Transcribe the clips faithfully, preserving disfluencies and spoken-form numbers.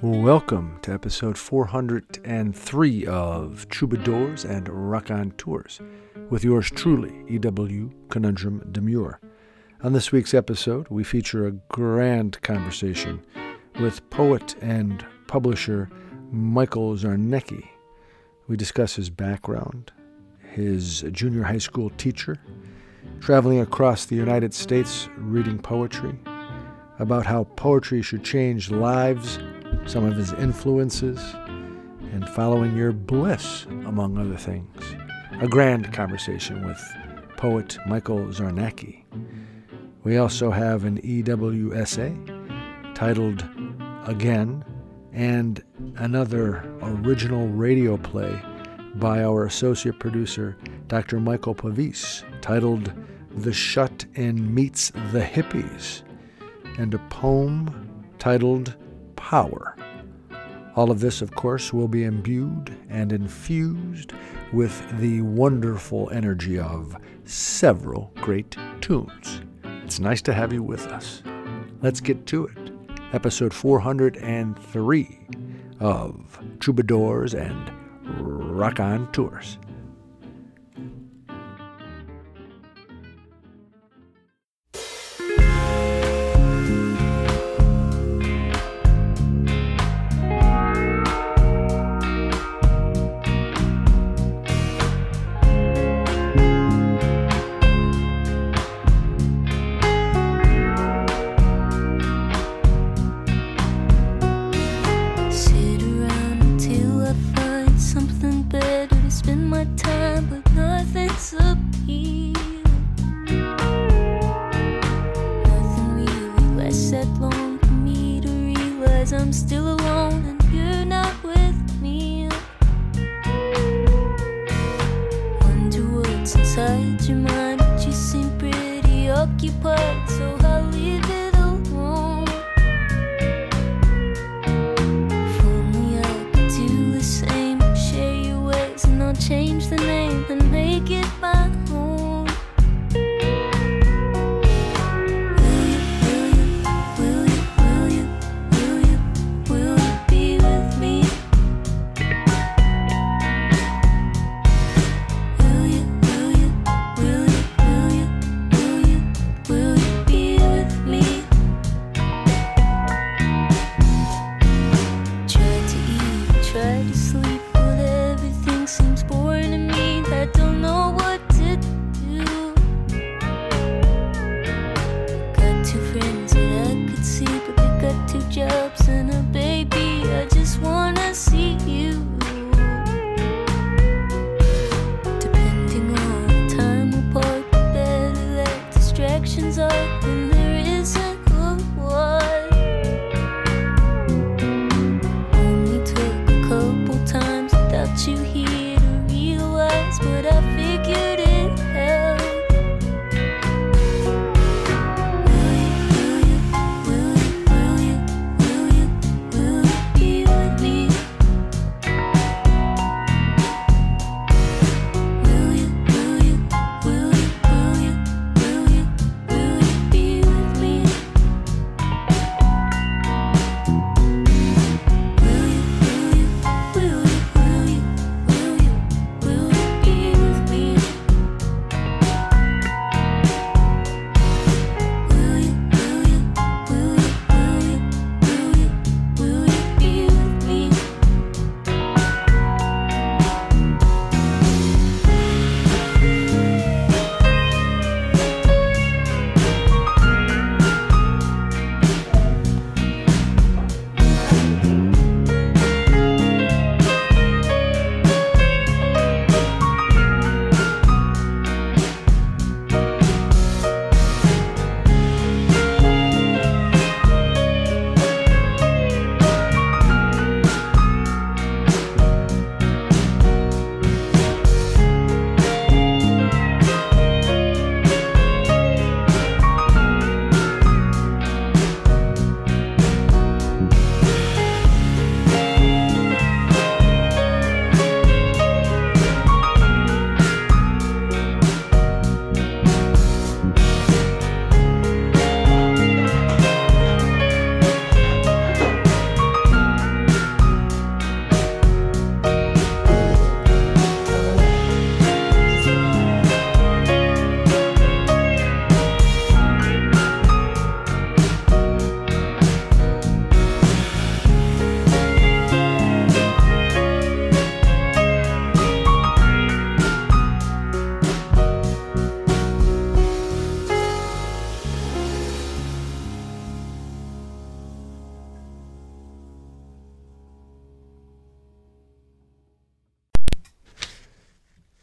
Welcome to episode four hundred three of Troubadours and Raconteurs with yours truly, E W Conundrum Demure. On this week's episode, we feature a grand conversation with poet and publisher Michael Czarnecki. We discuss his background, his junior high school teacher, traveling across the United States reading poetry, about how poetry should change lives, some of his influences, and following your bliss, among other things. A grand conversation with poet Michael Czarnecki. We also have an E W essay titled Again, and another original radio play by our associate producer, Doctor Michael Pavis, titled The Shut-In Meets the Hippies, and a poem titled Power. All of this, of course, will be imbued and infused with the wonderful energy of several great tunes. It's nice to have you with us. Let's get to it. Episode four hundred three of Troubadours and Raconteurs. Will you?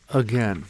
again.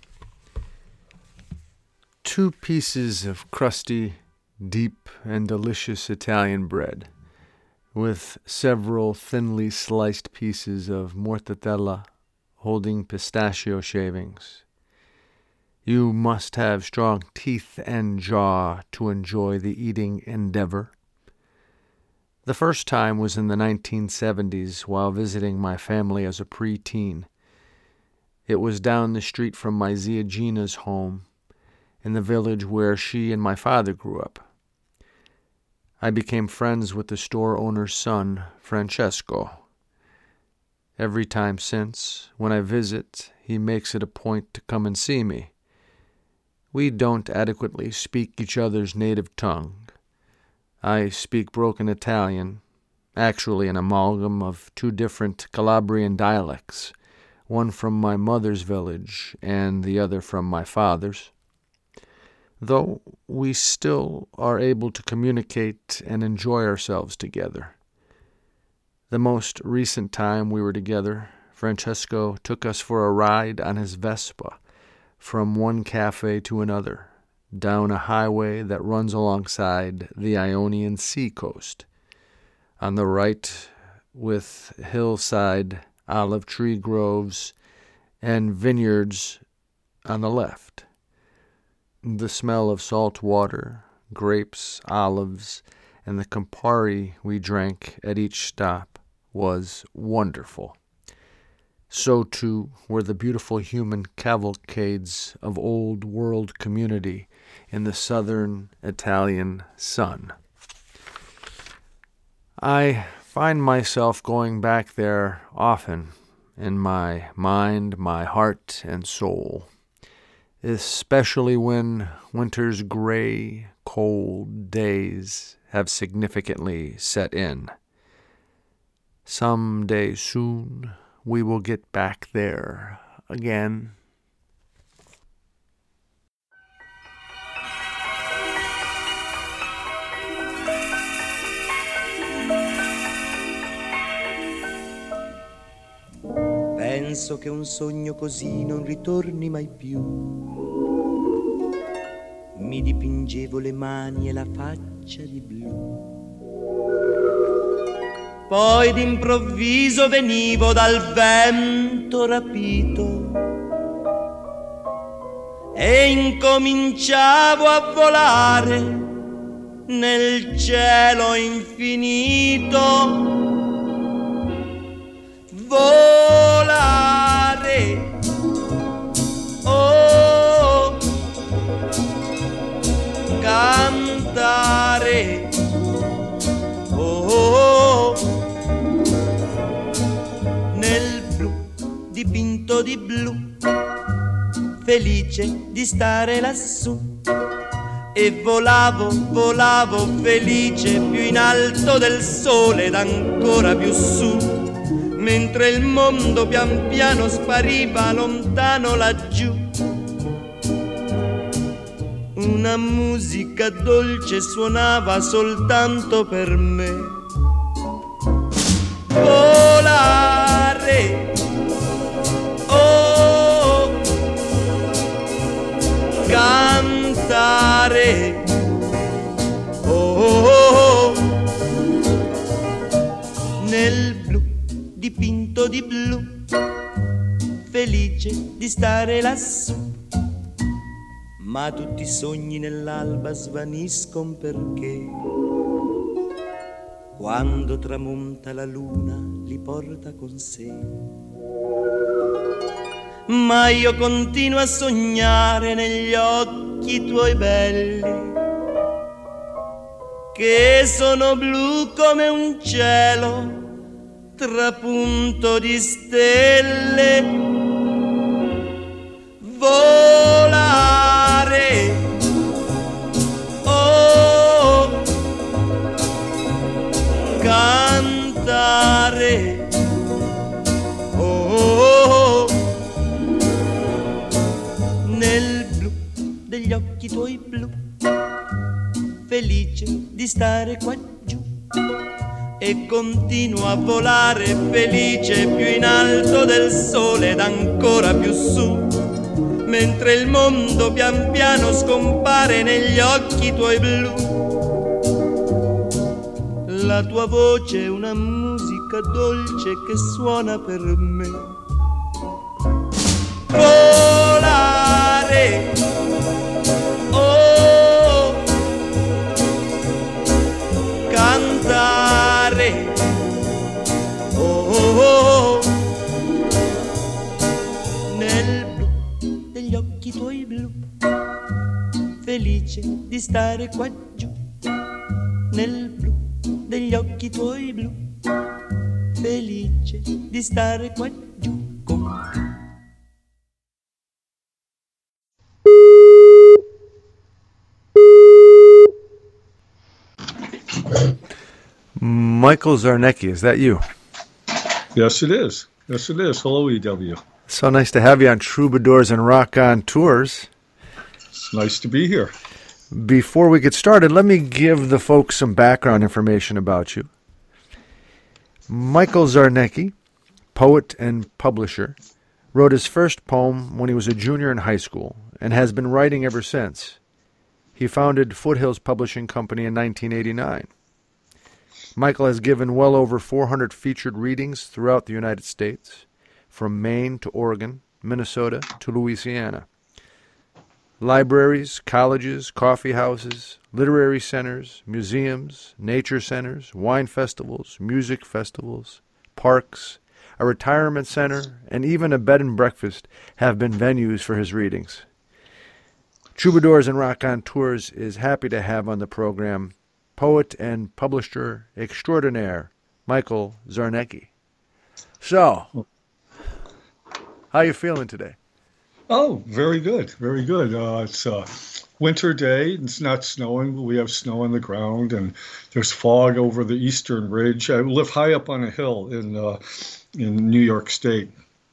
Two pieces of crusty, deep, and delicious Italian bread, with several thinly sliced pieces of mortadella holding pistachio shavings. You must have strong teeth and jaw to enjoy the eating endeavor. The first time was in the nineteen seventies while visiting my family as a preteen. It was down the street from my Zia Gina's home, in the village where she and my father grew up. I became friends with the store owner's son, Francesco. Every time since, when I visit, he makes it a point to come and see me. We don't adequately speak each other's native tongue. I speak broken Italian, actually an amalgam of two different Calabrian dialects, one from my mother's village and the other from my father's. Though we still are able to communicate and enjoy ourselves together. The most recent time we were together, Francesco took us for a ride on his Vespa from one cafe to another, down a highway that runs alongside the Ionian Sea coast. On the right, with hillside olive tree groves and vineyards on the left. The smell of salt water, grapes, olives, and the Campari we drank at each stop was wonderful. So, too, were the beautiful human cavalcades of old world community in the southern Italian sun. I find myself going back there often in my mind, my heart, and soul, especially when winter's gray, cold days have significantly set in. Someday soon we will get back there again. Penso che un sogno così non ritorni mai più. Mi dipingevo le mani e la faccia di blu. Poi d'improvviso venivo dal vento rapito e incominciavo a volare nel cielo infinito. Volare, oh, cantare, oh, nel blu dipinto di blu, felice di stare lassù. E volavo, volavo felice più in alto del sole ed ancora più su, mentre il mondo pian piano spariva lontano laggiù. Una musica dolce suonava soltanto per me. Volare, oh, cantare, oh, nel dipinto di blu, felice di stare lassù. Ma tutti i sogni nell'alba svaniscono perché quando tramonta la luna li porta con sé. Ma io continuo a sognare negli occhi tuoi belli, che sono blu come un cielo trapunto di stelle. Volare, oh, cantare, oh, nel blu degli occhi tuoi blu, felice di stare qua giù. e continuo a volare felice più in alto del sole ed ancora più su, mentre il mondo pian piano scompare negli occhi tuoi blu. La tua voce è una musica dolce che suona per me. Volare, oh, cantare, oh, oh, oh, nel blu degli occhi tuoi blu, felice di stare qua giù, nel blu degli occhi tuoi blu, felice di stare qua giù con te. Michael Zarnecki, is that you? Yes, it is. Yes, it is. Hello, E W. So nice to have you on Troubadours and Rock on Tours. It's nice to be here. Before we get started, let me give the folks some background information about you. Michael Zarnecki, poet and publisher, wrote his first poem when he was a junior in high school and has been writing ever since. He founded Foothills Publishing Company in nineteen eighty-nine. Michael has given well over four hundred featured readings throughout the United States, from Maine to Oregon, Minnesota to Louisiana. Libraries, colleges, coffee houses, literary centers, museums, nature centers, wine festivals, music festivals, parks, a retirement center, and even a bed and breakfast have been venues for his readings. Troubadours and Rock on Tours is happy to have on the program poet and publisher extraordinaire, Michael Zarnecki. So, how you feeling today? Oh, very good. Very good. Uh, it's a winter day. It's not snowing, but we have snow on the ground, and there's fog over the eastern ridge. I live high up on a hill in uh, in New York State,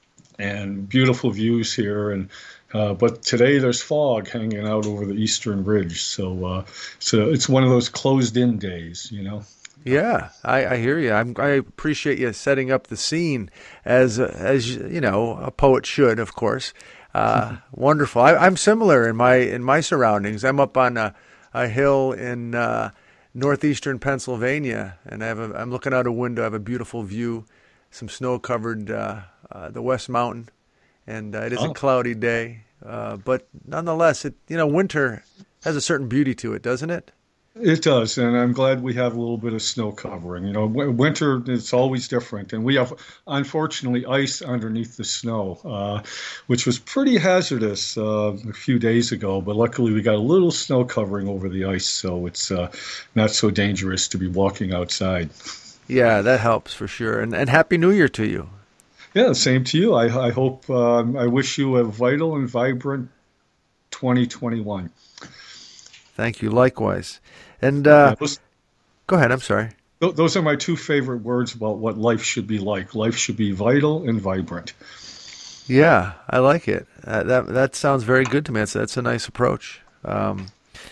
and beautiful views here. And uh, but today there's fog hanging out over the eastern ridge, so uh, so it's one of those closed-in days, you know. Yeah, I, I hear you. I'm, I appreciate you setting up the scene as as you know a poet should, of course. Uh, wonderful. I, I'm similar in my in my surroundings. I'm up on a, a hill in uh, northeastern Pennsylvania, and I have a, I'm looking out a window. I have a beautiful view, some snow covered uh, uh, the West Mountain, and uh, it is oh. a cloudy day. Uh, but nonetheless, it you know winter has a certain beauty to it, doesn't it? It does, and I'm glad we have a little bit of snow covering. You know, w- winter, it's always different, and we have, unfortunately, ice underneath the snow, uh, which was pretty hazardous uh, a few days ago, but luckily we got a little snow covering over the ice, so it's uh, not so dangerous to be walking outside. Yeah, that helps for sure, and, and Happy New Year to you. Yeah, same to you. I, I hope, um, I wish you a vital and vibrant twenty twenty-one. Thank you, likewise. And uh, yeah, those, go ahead, I'm sorry. Th- those are my two favorite words about what life should be like. Life should be vital and vibrant. Yeah, I like it. Uh, that that sounds very good to me. That's, that's a nice approach. Um,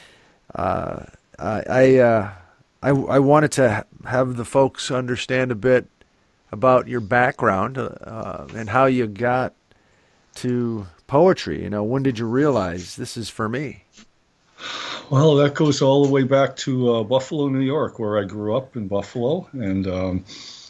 uh, I I, uh, I I wanted to ha- have the folks understand a bit about your background uh, and how you got to poetry. You know, when did you realize this is for me? Well, that goes all the way back to uh, Buffalo, New York, where I grew up in Buffalo. And um,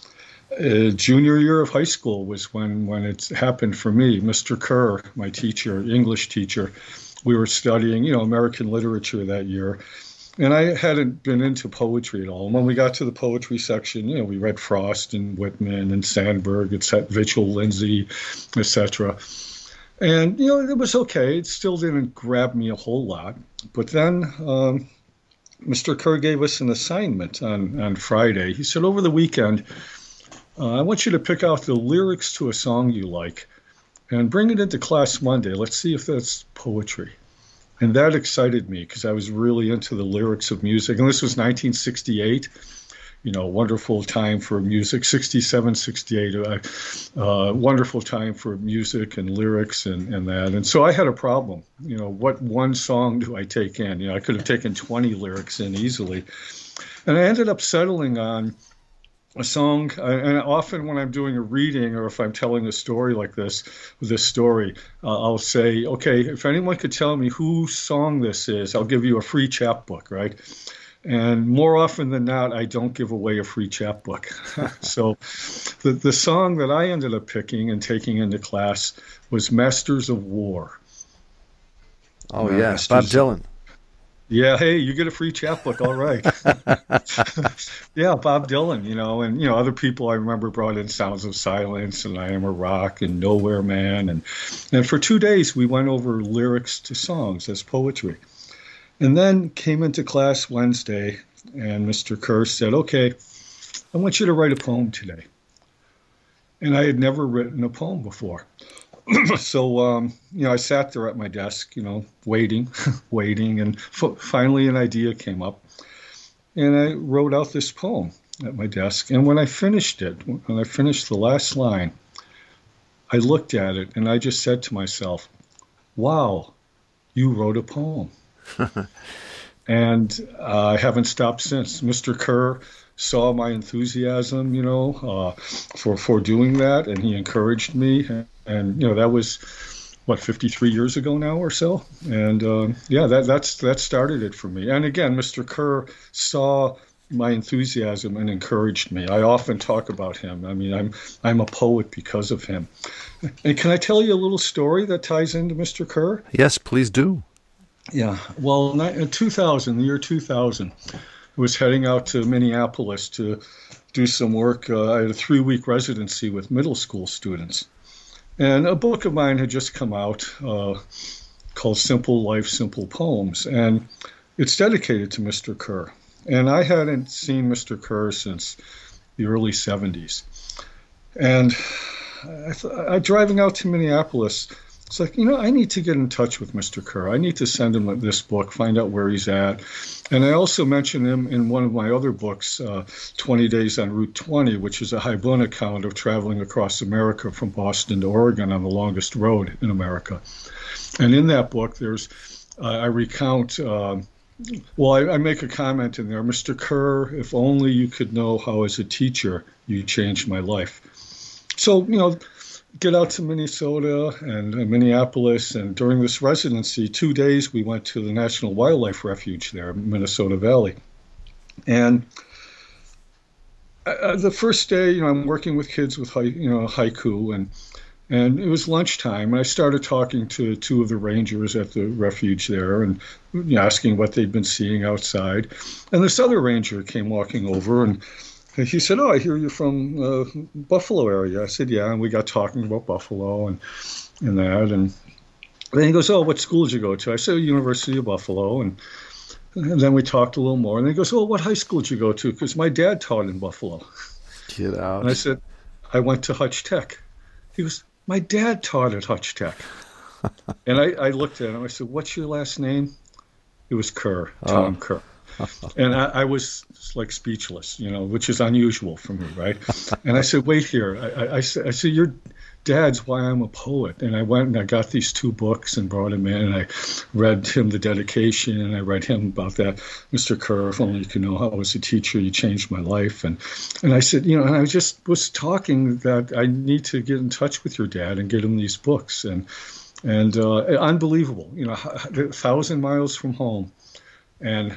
uh, junior year of high school was when, when it happened for me. Mister Kerr, my teacher, English teacher, we were studying, you know, American literature that year. And I hadn't been into poetry at all. And when we got to the poetry section, you know, we read Frost and Whitman and Sandburg, et cetera, Mitchell, Lindsay, et cetera. And, you know, it was okay. It still didn't grab me a whole lot. But then um, Mister Kerr gave us an assignment on, on Friday. He said, over the weekend, uh, I want you to pick out the lyrics to a song you like and bring it into class Monday. Let's see if that's poetry. And that excited me because I was really into the lyrics of music. And this was nineteen sixty-eight. You know, wonderful time for music, sixty-seven, sixty-eight, uh, uh, wonderful time for music and lyrics and, and that. And so I had a problem, you know, what one song do I take in? You know, I could have taken twenty lyrics in easily. And I ended up settling on a song, and often when I'm doing a reading or if I'm telling a story like this, this story, uh, I'll say, okay, if anyone could tell me whose song this is, I'll give you a free chapbook, right? And more often than not, I don't give away a free chapbook. So the, the song that I ended up picking and taking into class was Masters of War. Oh, yeah, Bob Dylan. Yeah, hey, you get a free chapbook, all right. Yeah, Bob Dylan, you know, and, you know, other people I remember brought in Sounds of Silence and I Am a Rock and Nowhere Man. And, and for two days, we went over lyrics to songs as poetry. And then came into class Wednesday, and Mister Kerr said, okay, I want you to write a poem today. And I had never written a poem before. So, um, you know, I sat there at my desk, you know, waiting, waiting, and f- finally an idea came up. And I wrote out this poem at my desk. And when I finished it, when I finished the last line, I looked at it and I just said to myself, wow, you wrote a poem. And uh, I haven't stopped since. Mister Kerr saw my enthusiasm, you know, uh, for, for doing that, and he encouraged me. And, and you know, that was, what, fifty-three years ago now or so? And, uh, yeah, that that's that started it for me. And again, Mister Kerr saw my enthusiasm and encouraged me. I often talk about him. I mean, I'm I'm a poet because of him. And can I tell you a little story that ties into Mister Kerr? Yes, please do. Yeah, well, in two thousand, the year two thousand, I was heading out to Minneapolis to do some work. Uh, I had a three-week residency with middle school students. And a book of mine had just come out uh, called Simple Life, Simple Poems. And it's dedicated to Mister Kerr. And I hadn't seen Mister Kerr since the early seventies. And I th- I, driving out to Minneapolis, it's like, you know, I need to get in touch with Mister Kerr. I need to send him this book, find out where he's at. And I also mentioned him in one of my other books, uh, twenty days on Route twenty, which is a Haibun account of traveling across America from Boston to Oregon on the longest road in America. And in that book, there's, uh, I recount, uh, well, I, I make a comment in there, Mister Kerr, if only you could know how as a teacher you changed my life. So, you know, get out to Minnesota and uh, Minneapolis, and during this residency, two days we went to the National Wildlife Refuge there, Minnesota Valley. And uh, the first day, you know, I'm working with kids with, you know, haiku, and and it was lunchtime, and I started talking to two of the rangers at the refuge there and you know, asking what they'd been seeing outside. And this other ranger came walking over, and he said, oh, I hear you're from uh, Buffalo area. I said, yeah, and we got talking about Buffalo and, and that. And then he goes, oh, what school did you go to? I said, University of Buffalo. And, and then we talked a little more. And then he goes, oh, what high school did you go to? Because my dad taught in Buffalo. Get out. And I said, I went to Hutch Tech. He goes, my dad taught at Hutch Tech. And I, I looked at him. I said, what's your last name? It was Kerr, Tom oh. Kerr. And I, I was like speechless, you know, which is unusual for me, right? And I said, wait here. I, I, I, said, I said, your dad's why I'm a poet. And I went and I got these two books and brought him in, and I read him the dedication, and I read him about that. Mister Kerr, if only you could know how I was a teacher, you changed my life. And, and I said, you know, and I just was talking that I need to get in touch with your dad and get him these books. And, and uh, unbelievable, you know, a thousand miles from home. And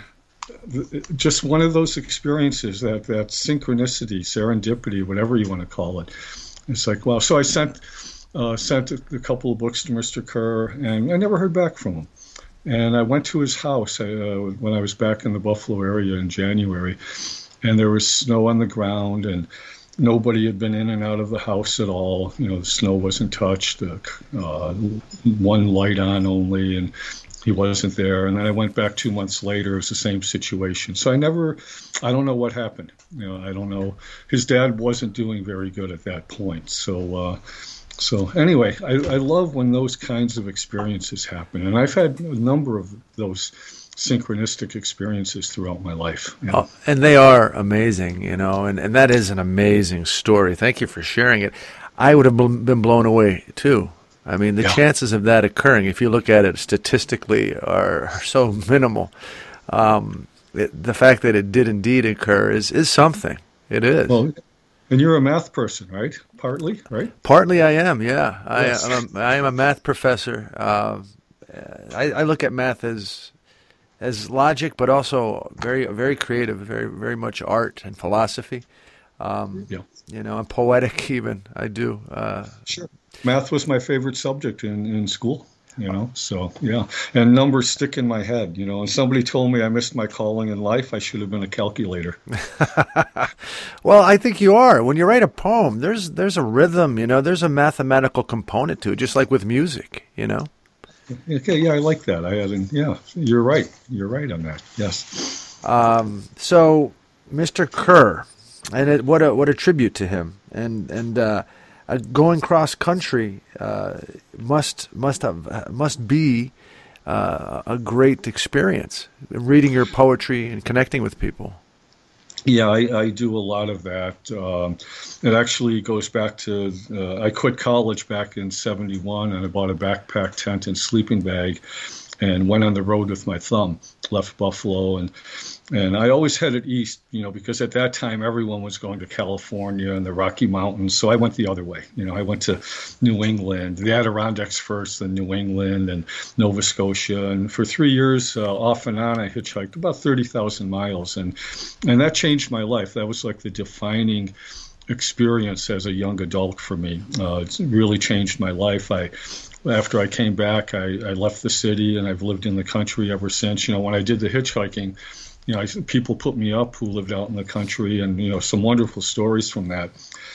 just one of those experiences, that, that synchronicity, serendipity, whatever you want to call it. It's like, wow. So I sent uh, sent a, a couple of books to Mister Kerr, and I never heard back from him. And I went to his house uh, when I was back in the Buffalo area in January, and there was snow on the ground, and nobody had been in and out of the house at all. You know, the snow wasn't touched, uh, uh, one light on only, and he wasn't there. And then I went back two months later. It was the same situation. So I never, I don't know what happened. You know, I don't know. His dad wasn't doing very good at that point. So, uh, so anyway, I, I love when those kinds of experiences happen. And I've had a number of those synchronistic experiences throughout my life. You know? Oh, and they are amazing, you know, and, and that is an amazing story. Thank you for sharing it. I would have been blown away too. I mean, the yeah. chances of that occurring, if you look at it statistically, are, are so minimal. Um, it, the fact that it did indeed occur is, is something. It is. Well, and you're a math person, right? Partly, right? Partly I am, yeah. I, Yes. I'm a, I am a math professor. Uh, I, I look at math as as logic, but also very very creative, very very much art and philosophy. Um, Yeah. You know, and poetic even. I do. Uh, Sure. Math was my favorite subject in, in school, you know, so yeah. And numbers stick in my head, you know, and somebody told me I missed my calling in life. I should have been a calculator. Well, I think you are. When you write a poem, there's there's a rhythm, you know, there's a mathematical component to it, just like with music, you know. Okay, yeah, I like that. I hadn't, yeah, you're right. You're right on that. Yes. Um, so, Mister Kerr, and it, what a what a tribute to him, and and uh, uh, going cross country uh, must must have must be uh, a great experience. Reading your poetry and connecting with people. Yeah, I, I do a lot of that. Um, it actually goes back to, uh, I quit college back in seventy-one, and I bought a backpack, tent, and sleeping bag and went on the road with my thumb, left Buffalo. And, and I always headed east, you know, because at that time everyone was going to California and the Rocky Mountains. So I went the other way. You know, I went to New England, the Adirondacks first, then New England and Nova Scotia. And for three years, uh, off and on, I hitchhiked about thirty thousand miles. And, and that changed my life. That was like the defining experience as a young adult for me. Uh, it's really changed my life. I After I came back, I, I left the city, and I've lived in the country ever since. You know, when I did the hitchhiking, you know, I, people put me up who lived out in the country, and, you know, some wonderful stories from that.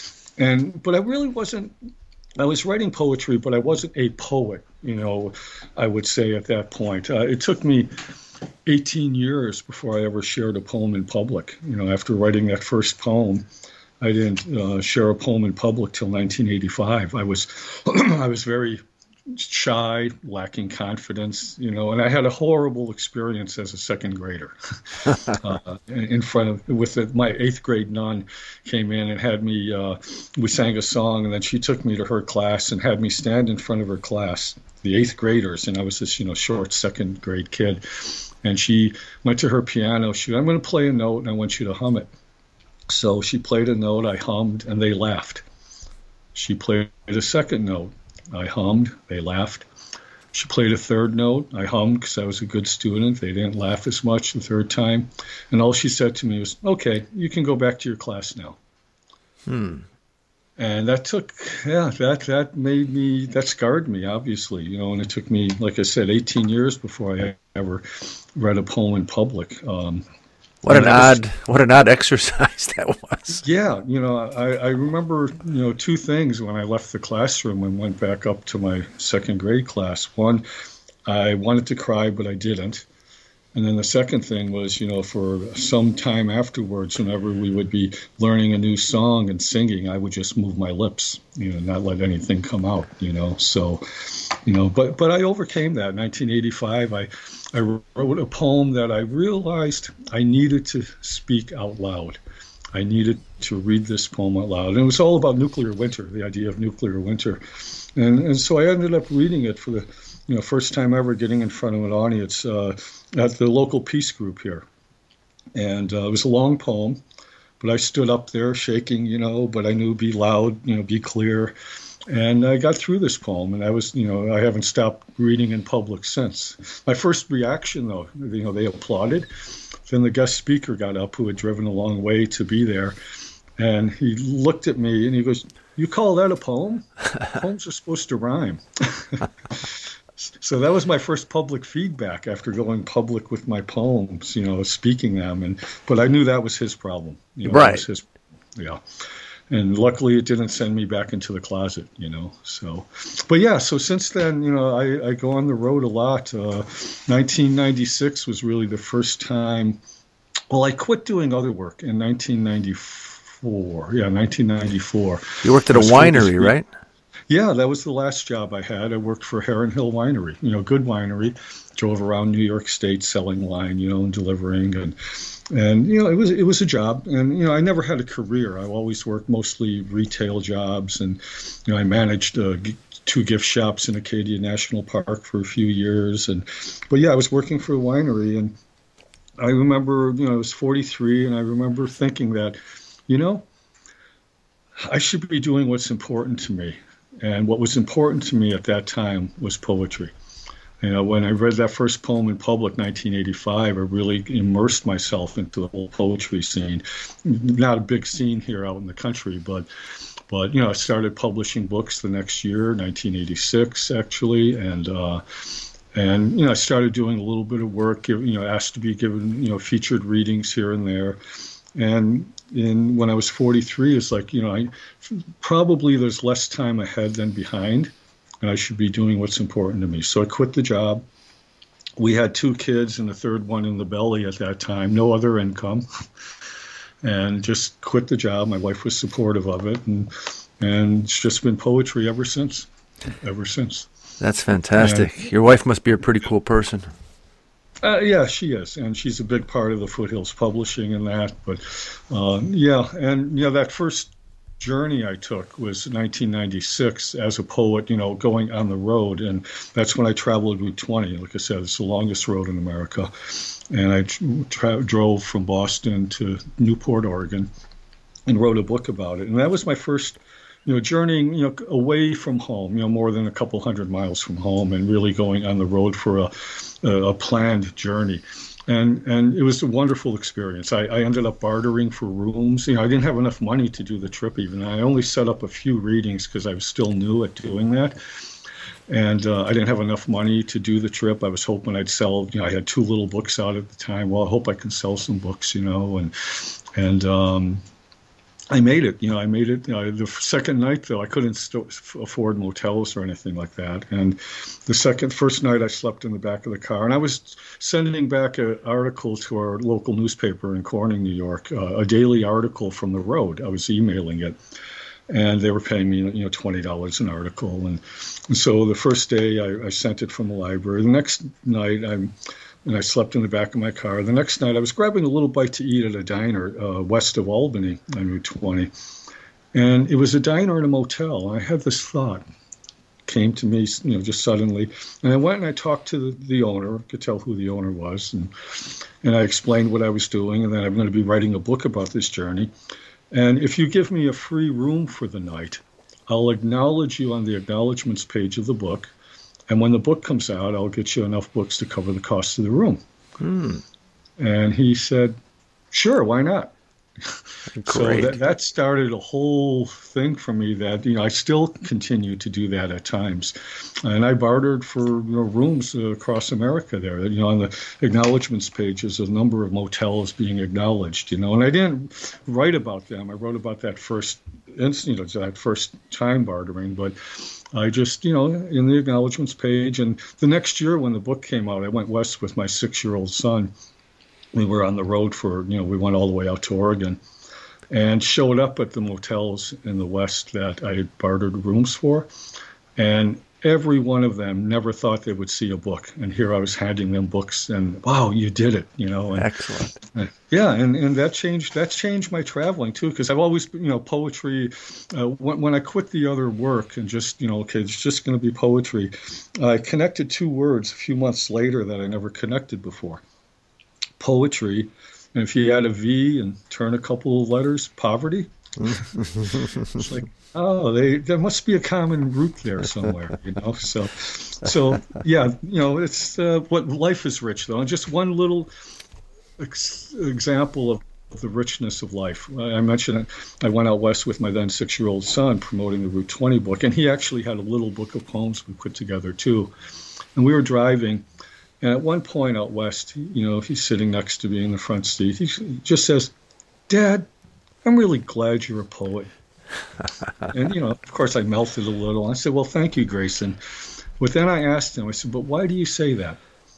And, but I really wasn't, I was writing poetry, but I wasn't a poet, you know, I would say at that point. Uh, it took me eighteen years before I ever shared a poem in public. You know, after writing that first poem, I didn't uh, share a poem in public till nineteen eighty-five. I was, I was very shy, lacking confidence, you know, and I had a horrible experience as a second grader. uh, in front of, with the, my eighth grade nun came in and had me, uh, we sang a song, and then she took me to her class and had me stand in front of her class, the eighth graders, and I was this, you know, short second grade kid. And she went to her piano. She said, I'm going to play a note, and I want you to hum it. So she played a note, I hummed, and they laughed. She played a second note. I hummed, they laughed. She played a third note. I hummed because I was a good student. They didn't laugh as much the third time. And all she said to me was, okay, you can go back to your class now. Hmm. And that took, yeah, that that made me, that scarred me, obviously, you know, and it took me, like I said, eighteen years before I ever read a poem in public. Um, What an was, odd, what an odd exercise that was. Yeah, you know, I, I remember, you know, two things when I left the classroom and went back up to my second grade class. One, I wanted to cry, but I didn't. And then the second thing was, you know, for some time afterwards, whenever we would be learning a new song and singing, I would just move my lips, you know, not let anything come out, you know. So, you know, but but I overcame that. In nineteen eighty-five, I, I wrote a poem that I realized I needed to speak out loud. I needed to read this poem out loud. And it was all about nuclear winter, the idea of nuclear winter. And and so I ended up reading it for the, you know, first time ever getting in front of an audience uh, at the local peace group here. And uh, it was a long poem, but I stood up there shaking, you know, but I knew be loud, you know, be clear. And I got through this poem, and I was, you know, I haven't stopped reading in public since. My first reaction, though, you know, they applauded. Then the guest speaker got up, who had driven a long way to be there, and he looked at me and he goes, "You call that a poem? Poems are supposed to rhyme." So that was my first public feedback after going public with my poems, you know, speaking them. And but I knew that was his problem. You know, right. That was his, yeah. And luckily it didn't send me back into the closet, you know. So, but yeah, so since then, you know, I, I go on the road a lot. Uh, nineteen ninety-six was really the first time. Well, I quit doing other work in nineteen ninety-four. Yeah, nineteen ninety-four. You worked at a winery, right? Yeah, that was the last job I had. I worked for Heron Hill Winery, you know, good winery. Drove around New York State selling wine, you know, and delivering, and and you know, it was it was a job. And you know, I never had a career. I always worked mostly retail jobs, and you know, I managed uh, two gift shops in Acadia National Park for a few years. And but yeah, I was working for a winery, and I remember, you know, I was forty-three, and I remember thinking that you know, I should be doing what's important to me. And what was important to me at that time was poetry. You know, when I read that first poem in public, nineteen eighty-five, I really immersed myself into the whole poetry scene. Not a big scene here out in the country, but, but you know, I started publishing books the next year, nineteen eighty-six, actually, and uh, and you know, I started doing a little bit of work. You know, asked to be given, you know, featured readings here and there, and in when I was forty-three, it's like, you know, I probably there's less time ahead than behind. And I should be doing what's important to me. So I quit the job. We had two kids and the third one in the belly at that time, no other income, and just quit the job. My wife was supportive of it, and and it's just been poetry ever since, ever since. That's fantastic. And, your wife must be a pretty cool person. Uh, yeah, she is, and she's a big part of the Foothills Publishing and that. But uh, yeah, and you know, that first journey I took was nineteen ninety-six as a poet, you know, going on the road. And that's when I traveled Route twenty. Like I said, it's the longest road in America. And I tra- drove from Boston to Newport, Oregon, and wrote a book about it. And that was my first, you know, journeying, you know, away from home, you know, more than a couple hundred miles from home, and really going on the road for a, a, a planned journey. And and it was a wonderful experience. I, I ended up bartering for rooms. You know, I didn't have enough money to do the trip even. I only set up a few readings because I was still new at doing that. And uh, I didn't have enough money to do the trip. I was hoping I'd sell, you know, I had two little books out at the time. Well, I hope I can sell some books, you know. And, and um, I made it, you know, I made it. You know, the second night, though, I couldn't st- afford motels or anything like that. And the second, first night, I slept in the back of the car. And I was sending back an article to our local newspaper in Corning, New York, uh, a daily article from the road. I was emailing it. And they were paying me, you know, twenty dollars an article. And, and so the first day, I, I sent it from the library. The next night, I'm... and I slept in the back of my car. The next night, I was grabbing a little bite to eat at a diner uh, west of Albany on Route twenty. And it was a diner and a motel. And I had this thought, came to me, you know, just suddenly. And I went and I talked to the, the owner, could tell who the owner was. And, and I explained what I was doing, and that I'm going to be writing a book about this journey. And if you give me a free room for the night, I'll acknowledge you on the acknowledgments page of the book. And when the book comes out, I'll get you enough books to cover the cost of the room. Hmm. And he said, sure, why not? Great. So that, that started a whole thing for me that, you know, I still continue to do that at times. And I bartered for, you know, rooms uh, across America there. You know, on the acknowledgments page is a number of motels being acknowledged, you know. And I didn't write about them. I wrote about that first, you know, that first time bartering. But I just, you know, in the acknowledgments page. And the next year when the book came out, I went west with my six-year-old son. We were on the road for, you know, we went all the way out to Oregon and showed up at the motels in the West that I had bartered rooms for. And every one of them never thought they would see a book. And here I was handing them books and, wow, you did it, you know. And, excellent. Uh, yeah, and, and that changed that changed my traveling, too, because I've always, you know, poetry, uh, when, when I quit the other work and just, you know, okay, it's just going to be poetry, I connected two words a few months later that I never connected before. Poetry, and if you add a V and turn a couple of letters, poverty. It's like, oh, they there must be a common root there somewhere, you know. So, so yeah, you know, it's uh, what life is rich though, and just one little ex- example of the richness of life. I mentioned it. I went out west with my then six-year-old son promoting the Route twenty book, and he actually had a little book of poems we put together too, and we were driving. And at one point out west, you know, he's sitting next to me in the front seat. He just says, Dad, I'm really glad you're a poet. And, you know, of course, I melted a little. I said, well, thank you, Grayson. But then I asked him, I said, but why do you say that?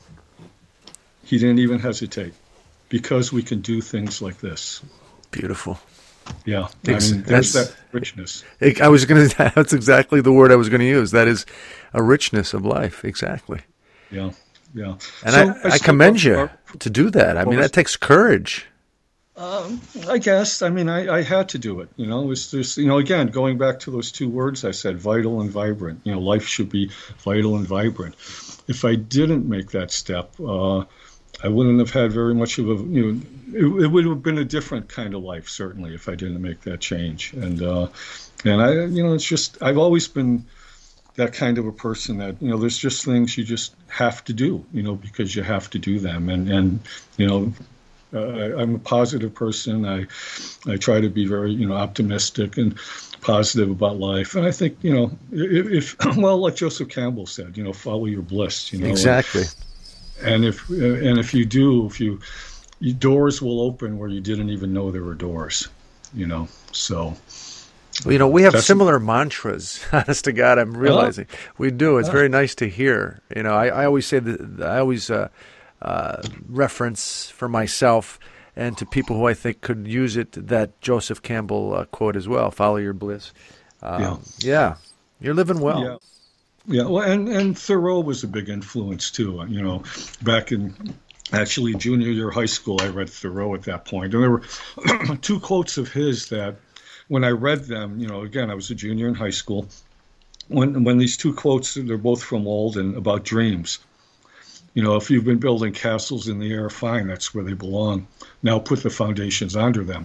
He didn't even hesitate. Because we can do things like this. Beautiful. Yeah. I mean, there's that richness. I was going to, that's exactly the word I was going to use. That is a richness of life. Exactly. Yeah. Yeah, and so I, I, I commend you our, to do that. I mean, that takes courage. Um, I guess. I mean, I, I had to do it. You know, it was just, you know, again, going back to those two words I said, vital and vibrant. You know, life should be vital and vibrant. If I didn't make that step, uh, I wouldn't have had very much of a, you know, it, it would have been a different kind of life, certainly, if I didn't make that change. And, uh, and I, you know, it's just, I've always been that kind of a person that, you know, there's just things you just have to do, you know, because you have to do them. And, and you know, uh, I'm a positive person. I, I try to be very, you know, optimistic and positive about life. And I think, you know, if, if well, like Joseph Campbell said, you know, follow your bliss, you know. Exactly. And, and if, and if you do, if you, you, doors will open where you didn't even know there were doors, you know, so. Well, you know, we have That's, similar mantras. Honest to God, I'm realizing uh, we do. It's uh, very nice to hear. You know, I, I always say that I always uh, uh, reference for myself and to people who I think could use it that Joseph Campbell uh, quote as well: "Follow your bliss." Um, yeah, yeah, you're living well. Yeah, yeah. Well, and and Thoreau was a big influence too. You know, back in actually junior year of high school, I read Thoreau at that point, and there were two quotes of his that, when I read them, you know, again, I was a junior in high school. When when these two quotes, they're both from Walden about dreams. You know, if you've been building castles in the air, fine, that's where they belong. Now put the foundations under them.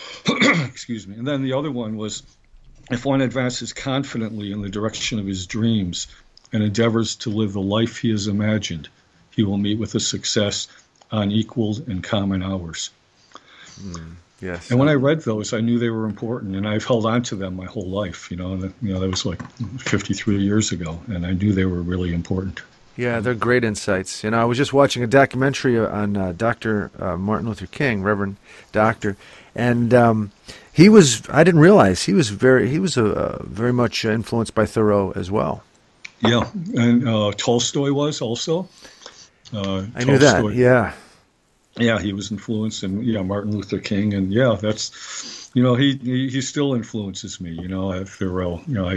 Excuse me. And then the other one was, if one advances confidently in the direction of his dreams and endeavors to live the life he has imagined, he will meet with a success unequaled in common hours. Mm. Yes. And when I read those, I knew they were important, and I've held on to them my whole life. You know, you know that was like fifty-three years ago, and I knew they were really important. Yeah, they're great insights. You know, I was just watching a documentary on uh, Doctor Uh, Martin Luther King, Reverend Doctor, and um, he was. I didn't realize he was very. He was a, uh, very much influenced by Thoreau as well. Yeah, and uh, Tolstoy was also. Uh, I knew Tolstoy. that. Yeah. Yeah, he was influenced, and yeah, Martin Luther King, and yeah, that's, you know, he he, he still influences me. You know, at Thoreau. You know, I.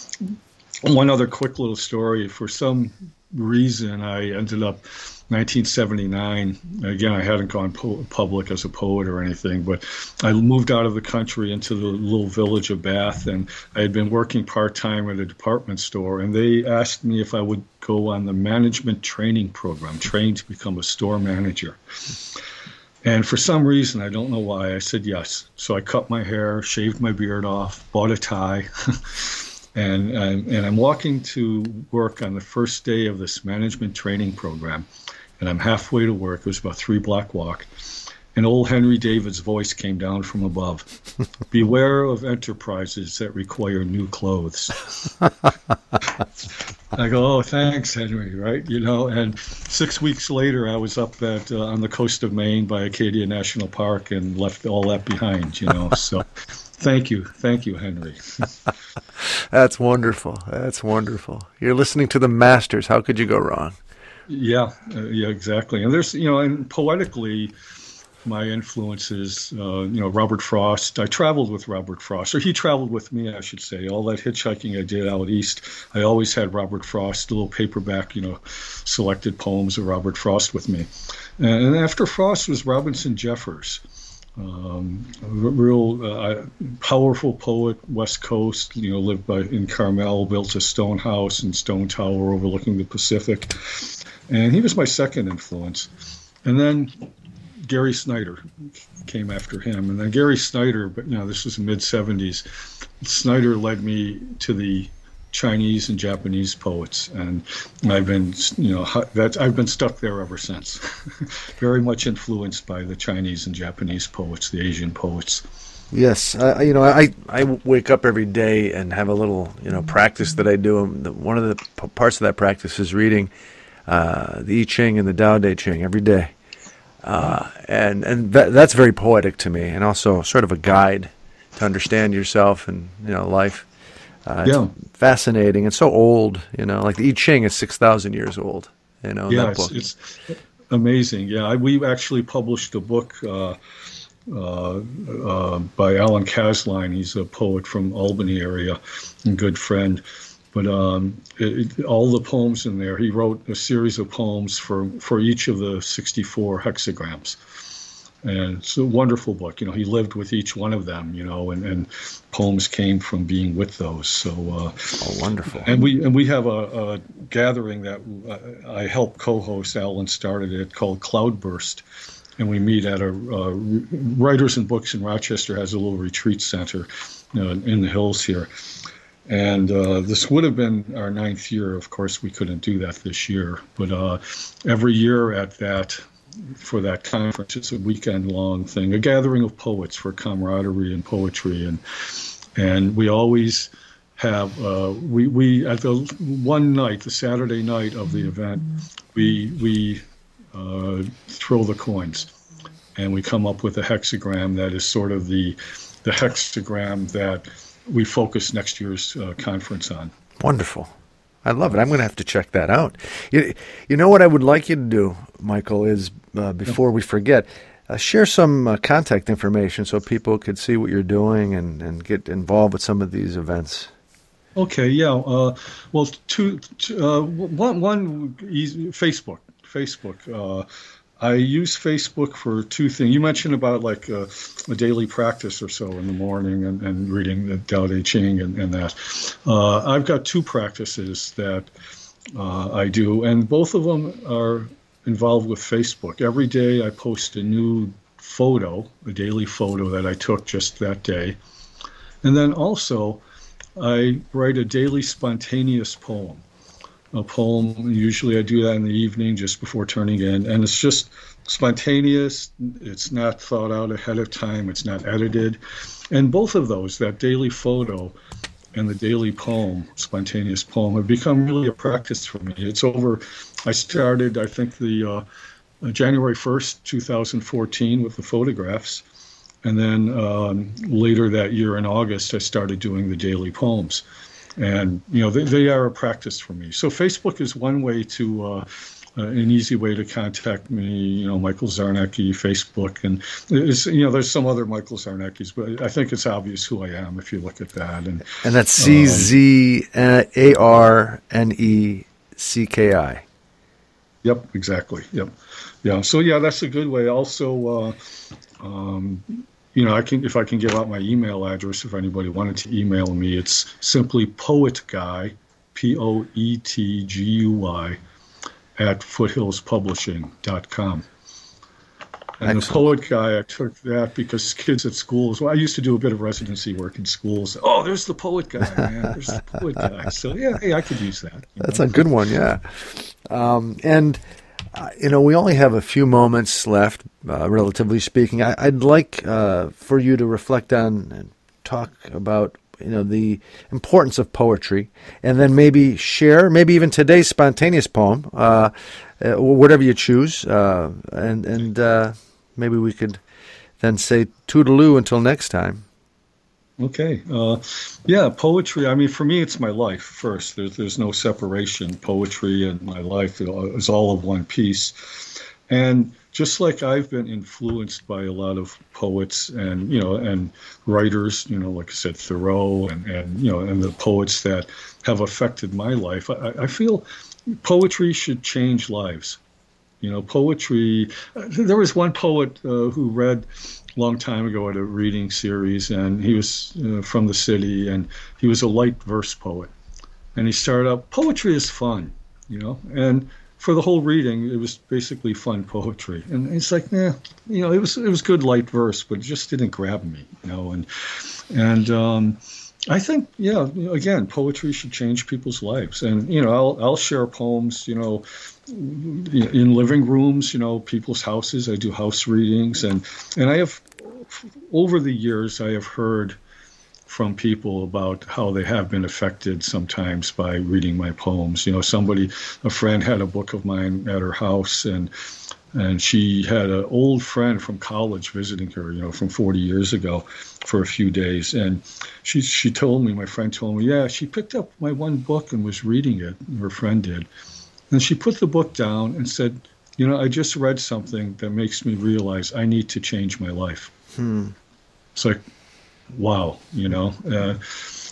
One other quick little story. For some reason, I ended up nineteen seventy-nine. Again, I hadn't gone po- public as a poet or anything, but I moved out of the country into the little village of Bath, and I had been working part-time at a department store, and they asked me if I would go on the management training program, trained to become a store manager. And for some reason, I don't know why, I said yes. So I cut my hair, shaved my beard off, bought a tie, and, and, and I'm walking to work on the first day of this management training program. And I'm halfway to work. It was about a three block walk. And old Henry David's voice came down from above. Beware of enterprises that require new clothes. I go, oh, thanks, Henry, right? You know, and six weeks later, I was up at uh, on the coast of Maine by Acadia National Park and left all that behind, you know. So thank you. Thank you, Henry. That's wonderful. That's wonderful. You're listening to the masters. How could you go wrong? Yeah, uh, yeah, exactly. And there's, you know, and poetically, my influences, uh, you know, Robert Frost. I traveled with Robert Frost, or he traveled with me, I should say. All that hitchhiking I did out east, I always had Robert Frost, a little paperback, you know, selected poems of Robert Frost with me. And after Frost was Robinson Jeffers. Um, a real uh, powerful poet, West Coast, you know, lived by in Carmel, built a stone house and stone tower overlooking the Pacific. And he was my second influence. And then Gary Snyder came after him. And then Gary Snyder, but you know, this was mid seventies. Snyder led me to the Chinese and Japanese poets, and I've been, you know, that I've been stuck there ever since. Very much influenced by the Chinese and Japanese poets, the Asian poets. Yes, I, you know, I, I wake up every day and have a little, you know, practice that I do. One of the p- parts of that practice is reading uh, the I Ching and the Tao Te Ching every day, uh, and and that, that's very poetic to me, and also sort of a guide to understand yourself and, you know, life. Uh, it's yeah. fascinating. It's so old, you know, like the I Ching is six thousand years old, you know, yeah, that it's, book. it's amazing. Yeah, I, we actually published a book uh, uh, uh, by Alan Casline. He's a poet from Albany area and good friend. But um, it, it, all the poems in there, he wrote a series of poems for, for each of the sixty-four hexagrams. And it's a wonderful book. You know, he lived with each one of them, you know, and, and poems came from being with those. So, uh, oh, wonderful. And we and we have a, a gathering that I helped co-host. Alan started it, called Cloudburst. And we meet at a uh, Writers and Books in Rochester has a little retreat center uh, in the hills here. And uh, this would have been our ninth year. Of course, we couldn't do that this year. But uh, every year at that, for that conference, it's a weekend-long thing, a gathering of poets for camaraderie and poetry. And and we always have, uh, we, we at the one night, the Saturday night of the event, we, we uh, throw the coins. And we come up with a hexagram that is sort of the, the hexagram that we focus next year's uh, conference on. Wonderful. I love it. I'm going to have to check that out. You, you know what I would like you to do, Michael, is uh, before we forget, uh, share some uh, contact information so people could see what you're doing and, and get involved with some of these events. Okay, yeah. Uh, well, two, two, uh, one, one easy, Facebook. Facebook. Uh, I use Facebook for two things. You mentioned about like a, a daily practice or so in the morning and, and reading the Tao Te Ching and, and that. Uh, I've got two practices that uh, I do, and both of them are involved with Facebook. Every day I post a new photo, a daily photo that I took just that day. And then also I write a daily spontaneous poem. A poem, usually I do that in the evening just before turning in, and it's just spontaneous. It's not thought out ahead of time. It's not edited. And both of those, that daily photo and the daily poem, spontaneous poem, have become really a practice for me. It's over, I started, I think, the uh, January first, two thousand fourteen with the photographs. And then um, later that year in August, I started doing the daily poems. And, you know, they, they are a practice for me. So Facebook is one way to, uh, uh, an easy way to contact me, you know, Michael Zarnecki, Facebook. And, it's, you know, there's some other Michael Zarneckis, but I think it's obvious who I am if you look at that. And, and that's C Z A R N E C K I. Yep, exactly. Yep. Yeah. So, yeah, that's a good way. Also, uh, um, you know, I can if I can give out my email address if anybody wanted to email me, it's simply poetguy, P O E T G U Y, at foothills publishing dot com. And Excellent. The Poet Guy, I took that because kids at schools, well, I used to do a bit of residency work in schools. Oh, there's the Poet Guy, man. There's the Poet Guy. So, yeah, hey, I could use that. That's know? a good one, yeah. Um, and... Uh, you know, we only have a few moments left, uh, relatively speaking. I, I'd like uh, for you to reflect on and talk about, you know, the importance of poetry, and then maybe share, maybe even today's spontaneous poem, uh, uh, whatever you choose, uh, and and uh, maybe we could then say toodaloo until next time. Okay. Uh, yeah, poetry, I mean, for me, it's my life first. There's, there's no separation. Poetry and my life is all of one piece. And just like I've been influenced by a lot of poets and, you know, and writers, you know, like I said, Thoreau and, and you know, and the poets that have affected my life, I, I feel poetry should change lives. You know, poetry, there was one poet uh, who read long time ago at a reading series, and he was uh, from the city, and he was a light verse poet. And he started out, poetry is fun, you know, and for the whole reading, it was basically fun poetry. And it's like, yeah, you know, it was it was good light verse, but it just didn't grab me, you know, and and um, I think, yeah, again, poetry should change people's lives. And, you know, I'll I'll share poems, you know, in living rooms, you know, people's houses. I do house readings, and and I have, over the years, I have heard from people about how they have been affected sometimes by reading my poems. You know, somebody, a friend had a book of mine at her house, and and she had an old friend from college visiting her, you know, from forty years ago for a few days. And she she told me, my friend told me, yeah, she picked up my one book and was reading it, her friend did. And she put the book down and said, you know, I just read something that makes me realize I need to change my life. Hmm. It's like, wow, you know. Uh,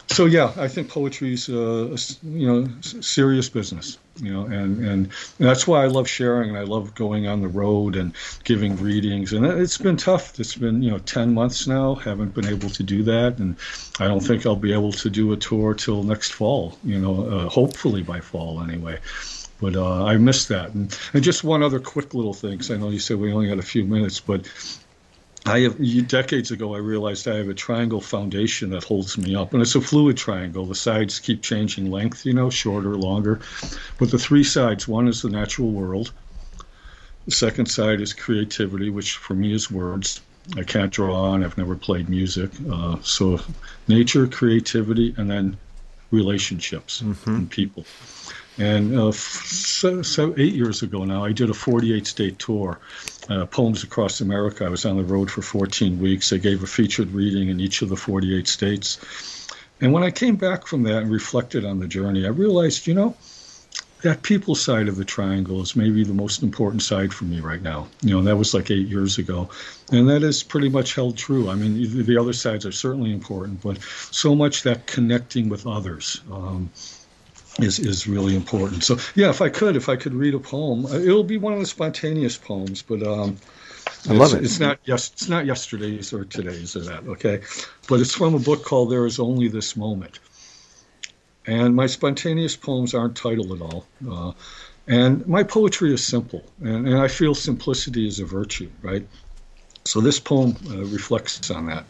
so yeah, I think poetry is uh, you know serious business, you know, and, and that's why I love sharing, and I love going on the road and giving readings. And it's been tough. It's been you know ten months now. Haven't been able to do that, and I don't think I'll be able to do a tour till next fall. You know, uh, hopefully by fall anyway. But uh, I miss that. And, and just one other quick little thing, because I know you said we only had a few minutes, but I have decades ago I realized I have a triangle foundation that holds me up, and it's a fluid triangle. The sides keep changing length, you know, shorter, longer. But the three sides, one is the natural world. The second side is creativity, which for me is words. I can't draw on. I've never played music. Uh, so nature, creativity, and then relationships mm-hmm. and people. And uh, so, so eight years ago now, I did a forty-eight state tour, uh, Poems Across America. I was on the road for fourteen weeks. I gave a featured reading in each of the forty-eight states. And when I came back from that and reflected on the journey, I realized, you know, that people side of the triangle is maybe the most important side for me right now. You know, that was like eight years ago. And that is pretty much held true. I mean, the other sides are certainly important, but so much that connecting with others. Um, is is really important. So yeah, if I could, if I could read a poem, it'll be one of the spontaneous poems, but um, I love it's, it. It's not yes, it's not yesterday's or today's or that, okay? But it's from a book called There Is Only This Moment. And my spontaneous poems aren't titled at all. Uh, and my poetry is simple, and, and I feel simplicity is a virtue, right? So this poem uh, reflects on that.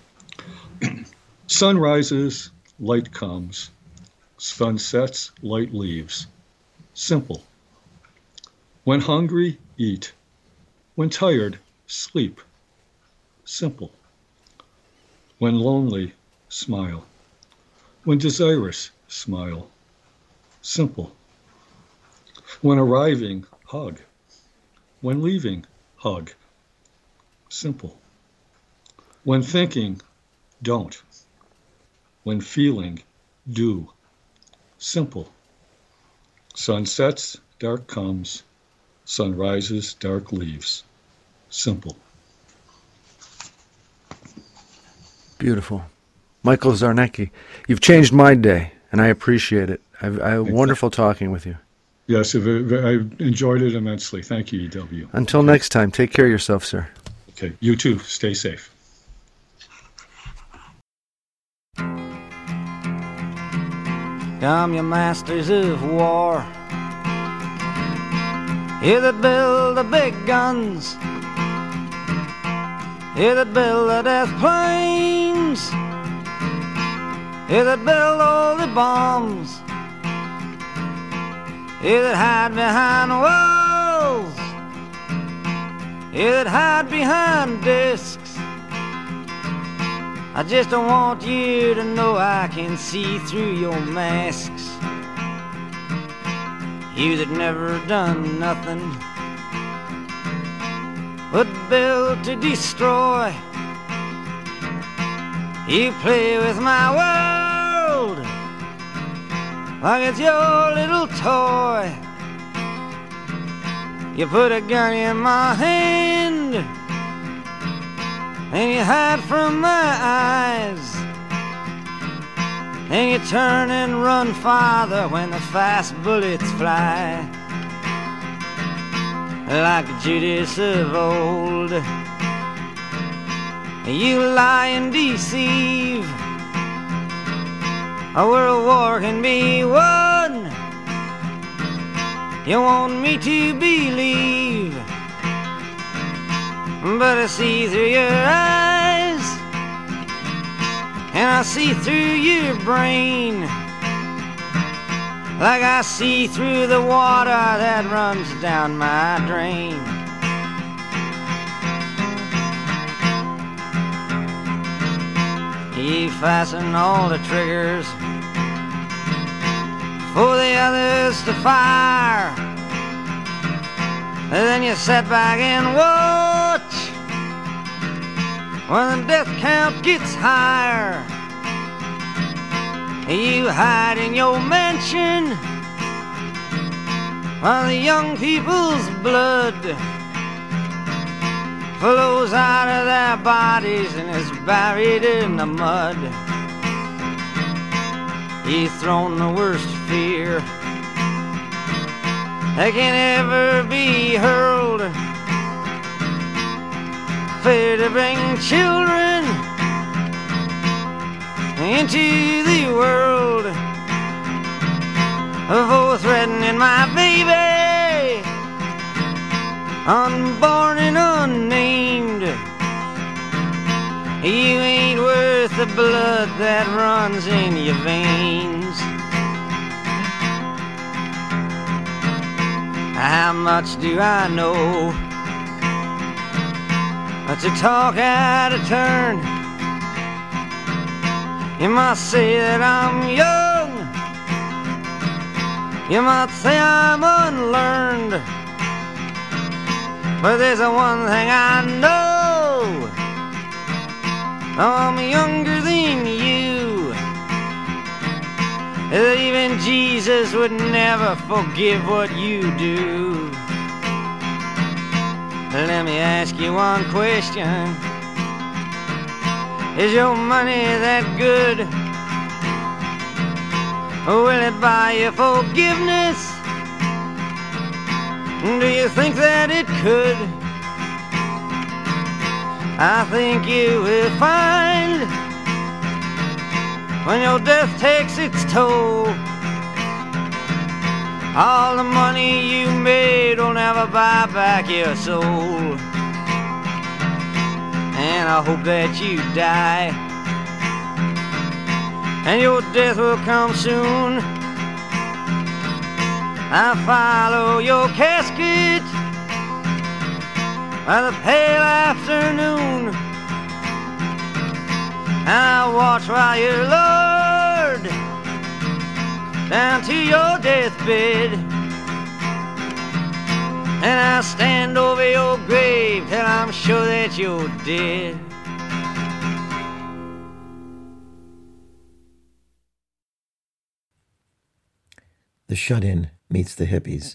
Sun rises, light comes. Sun sets, light leaves. Simple. When hungry, eat. When tired, sleep. Simple. When lonely, smile. When desirous, smile. Simple. When arriving, hug. When leaving, hug. Simple. When thinking, don't. When feeling, do. Simple. Sun sets, dark comes. Sun rises, dark leaves. Simple. Beautiful. Michael Zarnecki, you've changed my day, and I appreciate it. I've, I wonderful talking with you. Yes, I enjoyed it immensely. Thank you, E W. Until okay. next time, take care of yourself, sir. Okay, you too. Stay safe. Come, you masters of war, you that build the big guns, you that build the death planes, you that build all the bombs, you that hide behind walls, you that hide behind discs. I just don't want you to know I can see through your masks. You that never done nothing but build to destroy. You play with my world like it's your little toy. You put a gun in my hand and you hide from my eyes, and you turn and run farther when the fast bullets fly. Like Judas of old, you lie and deceive. A world war can be won. You want me to believe, but I see through your eyes, and I see through your brain, like I see through the water that runs down my drain. You fasten all the triggers for the others to fire, and then you sit back and watch when the death count gets higher. You hide in your mansion while the young people's blood flows out of their bodies and is buried in the mud. You've thrown the worst fear that can ever be hurled. Fear to bring children into the world, for threatening my baby, unborn and unnamed. You ain't worth the blood that runs in your veins. How much do I know to talk out of turn? You might say that I'm young, you might say I'm unlearned, but there's a one thing I know: I'm younger than you. That even Jesus would never forgive what you do. Let me ask you one question: is your money that good? Will it buy you forgiveness? Do you think that it could? I think you will find, when your death takes its toll, all the money you made will never buy back your soul. And I hope that you die, and your death will come soon. I follow your casket by the pale afternoon, and I watch while you're lowered down to your deathbed, and I stand over your grave till I'm sure that you're dead. The Shut-In meets the Hippies.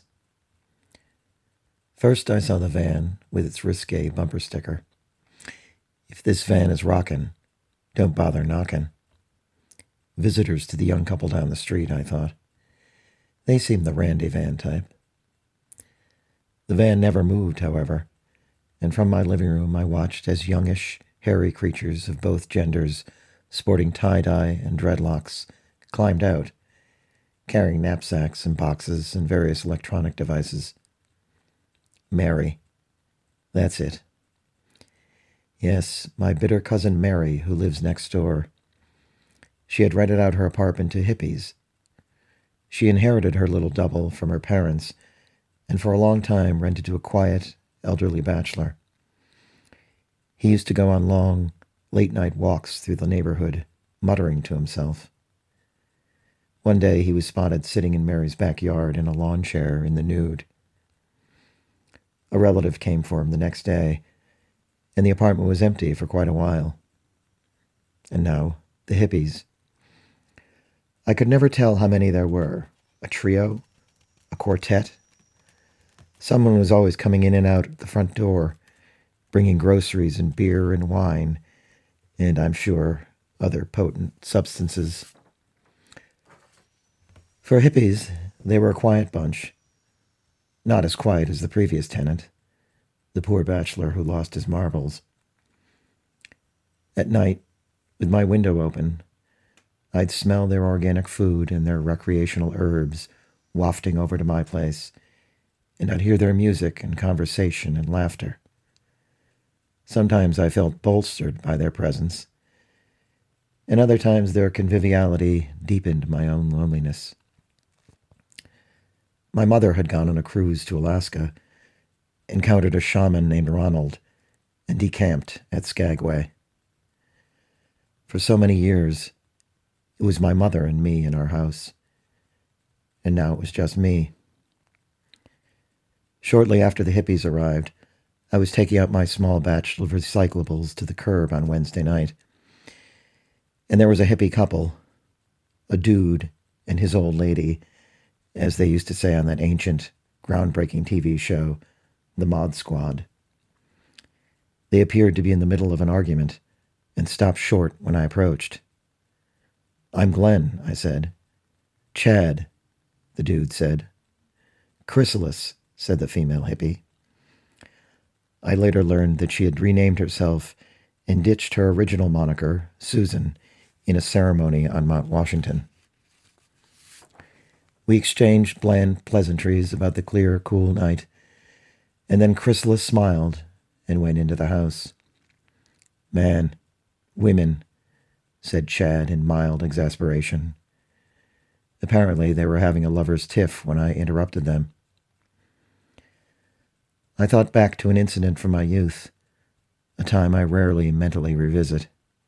First I saw the van with its risque bumper sticker. If this van is rockin', don't bother knockin'. Visitors to the young couple down the street, I thought. They seemed the Randy van type. The van never moved, however, and from my living room I watched as youngish, hairy creatures of both genders, sporting tie-dye and dreadlocks, climbed out, carrying knapsacks and boxes and various electronic devices. Mary. That's it. Yes, my bitter cousin Mary, who lives next door. She had rented out her apartment to hippies. She inherited her little double from her parents, and for a long time rented to a quiet, elderly bachelor. He used to go on long, late-night walks through the neighborhood, muttering to himself. One day he was spotted sitting in Mary's backyard in a lawn chair in the nude. A relative came for him the next day, and the apartment was empty for quite a while. And now, the hippies. I could never tell how many there were. A trio? A quartet? Someone was always coming in and out the front door, bringing groceries and beer and wine, and I'm sure other potent substances. For hippies, they were a quiet bunch. Not as quiet as the previous tenant, the poor bachelor who lost his marbles. At night, with my window open, I'd smell their organic food and their recreational herbs wafting over to my place, and I'd hear their music and conversation and laughter. Sometimes I felt bolstered by their presence, and other times their conviviality deepened my own loneliness. My mother had gone on a cruise to Alaska, encountered a shaman named Ronald, and decamped at Skagway. For so many years, it was my mother and me in our house, and now it was just me. Shortly after the hippies arrived, I was taking out my small batch of recyclables to the curb on Wednesday night, and there was a hippie couple, a dude and his old lady, as they used to say on that ancient, groundbreaking T V show, The Mod Squad. They appeared to be in the middle of an argument and stopped short when I approached. "I'm Glenn," I said, Chad, the dude said. Chrysalis, said the female hippie. I later learned that she had renamed herself and ditched her original moniker, Susan, in a ceremony on Mount Washington. We exchanged bland pleasantries about the clear, cool night, and then Chrysalis smiled and went into the house. Man, women, said Chad in mild exasperation. Apparently they were having a lover's tiff when I interrupted them. I thought back to an incident from my youth, a time I rarely mentally revisit.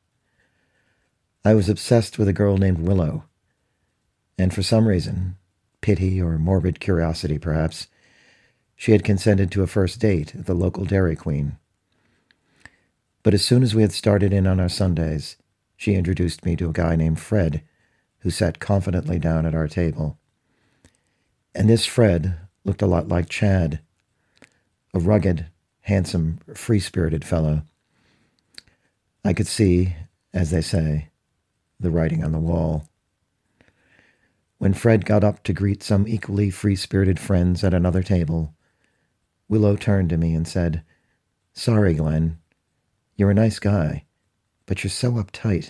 I was obsessed with a girl named Willow, and for some reason, pity or morbid curiosity perhaps, she had consented to a first date at the local Dairy Queen. But as soon as we had started in on our Sundays, she introduced me to a guy named Fred, who sat confidently down at our table. And this Fred looked a lot like Chad, a rugged, handsome, free-spirited fellow. I could see, as they say, the writing on the wall. When Fred got up to greet some equally free-spirited friends at another table, Willow turned to me and said, "Sorry, Glenn. You're a nice guy, but you're so uptight."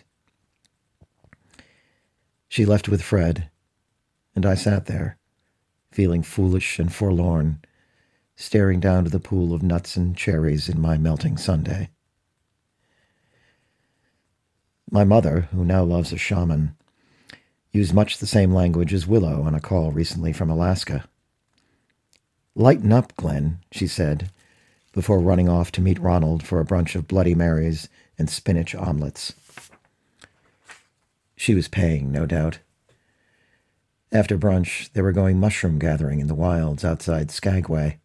She left with Fred, and I sat there, feeling foolish and forlorn, staring down to the pool of nuts and cherries in my melting sundae. My mother, who now loves a shaman, used much the same language as Willow on a call recently from Alaska. "Lighten up, Glenn," she said, before running off to meet Ronald for a brunch of Bloody Marys and spinach omelets. She was paying, no doubt. After brunch, they were going mushroom gathering in the wilds outside Skagway.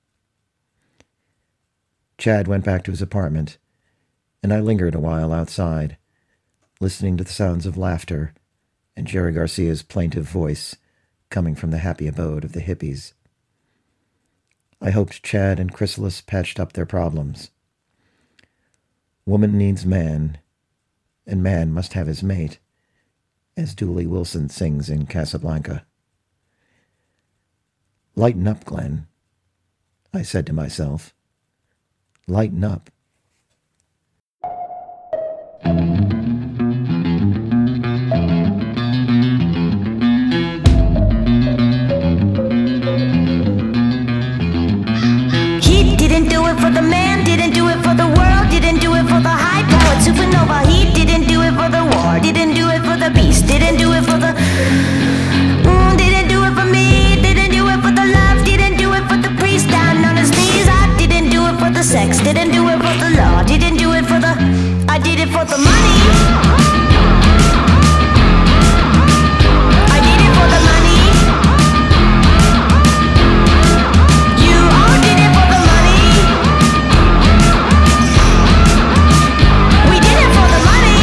Chad went back to his apartment, and I lingered a while outside, listening to the sounds of laughter and Jerry Garcia's plaintive voice coming from the happy abode of the hippies. I hoped Chad and Chrysalis patched up their problems. Woman needs man, and man must have his mate, as Dooley Wilson sings in Casablanca. "Lighten up, Glenn," I said to myself. Lighten up. He didn't do it for the man, didn't do it for the world, didn't do it for the high-powered supernova. He didn't do it for the war, didn't do it for the beast, didn't do it for the... Mm, didn't do it for me, didn't do it for the love, didn't do it for the priest down on his knees. I didn't do it for the sex, didn't do it for the law, didn't do it for the... I did it for the money. I did it for the money. You all did it for the money. We did it for the money.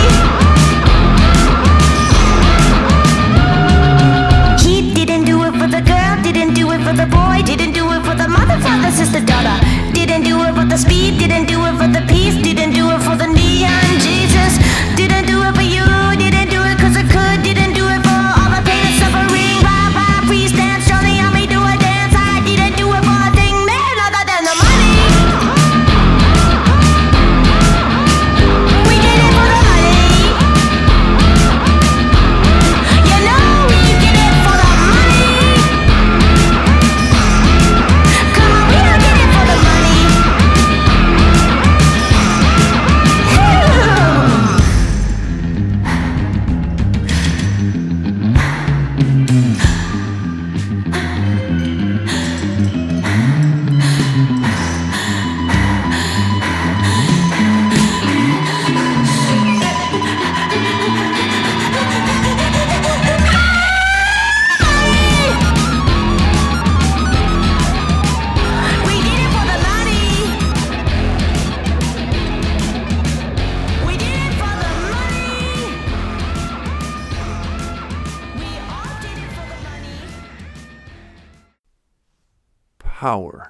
He didn't do it for the girl, didn't do it for the boy, didn't do it for the mother, father, sister, daughter. Didn't do it for the speed, didn't do it for the peace, didn't do it for the neon Jesus. Didn't do it for you, didn't do it cause I could, didn't do it for all the pain and suffering. Bye bye, priest dance, Johnny, help me do a dance. I didn't do it for a thing, man, other than the money. We did it for the money. You know we did it for the money. Come on, we don't did it for the money. We did it for the money. We did it for the money. We all did it for the money. Power.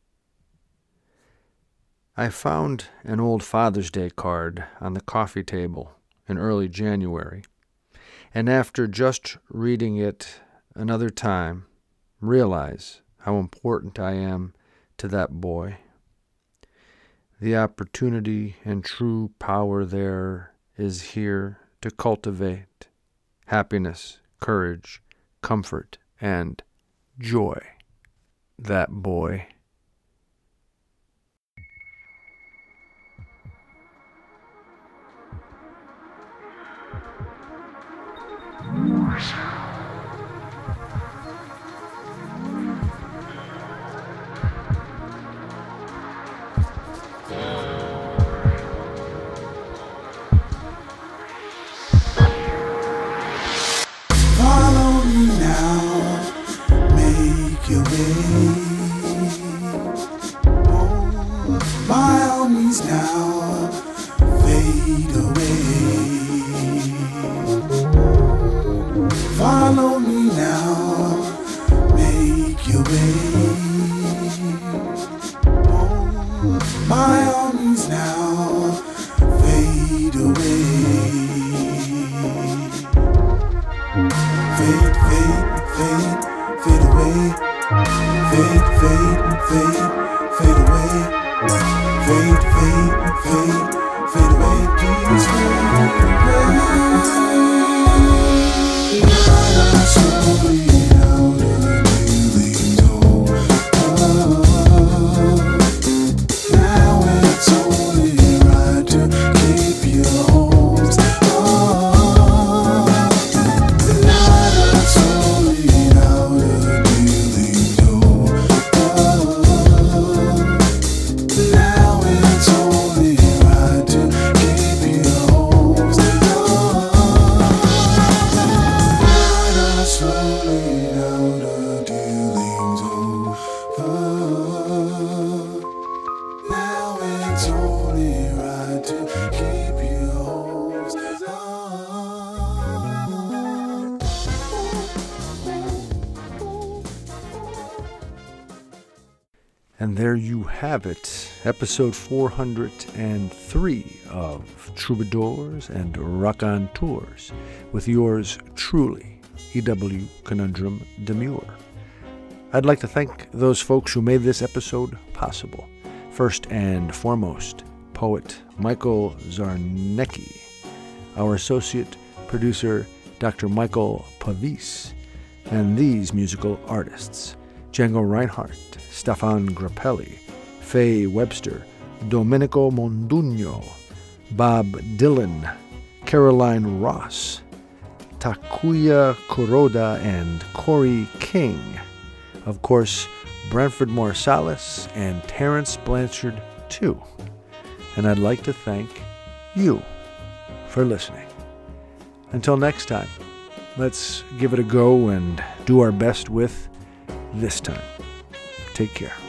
I found an old Father's Day card on the coffee table in early January, and after just reading it another time, realize how important I am to that boy. The opportunity and true power there is here to cultivate happiness, courage, comfort, and joy. That boy. Follow me now, make your way. Oh, by all means now, fade away. Follow me now, make your way. Oh, by all means now, fade away. Fade, fade, fade, fade away. Fade, fade, fade, fade away. Fade, fade, fade, fade away. Please fade away. Ride us slowly out of daily door. Now it's only right to keep your hopes. And there you have it, episode four hundred three of Troubadours and Raconteurs, with yours truly, E W Conundrum Demure. I'd like to thank those folks who made this episode possible. First and foremost, poet Michael Zarnecki, our associate producer Doctor Michael Pavis, and these musical artists: Django Reinhardt, Stefan Grappelli, Faye Webster, Domenico Mondugno, Bob Dylan, Caroline Ross, Takuya Kuroda, and Corey King. Of course, Branford Marsalis and Terrence Blanchard, too. And I'd like to thank you for listening. Until next time, let's give it a go and do our best with this time. Take care.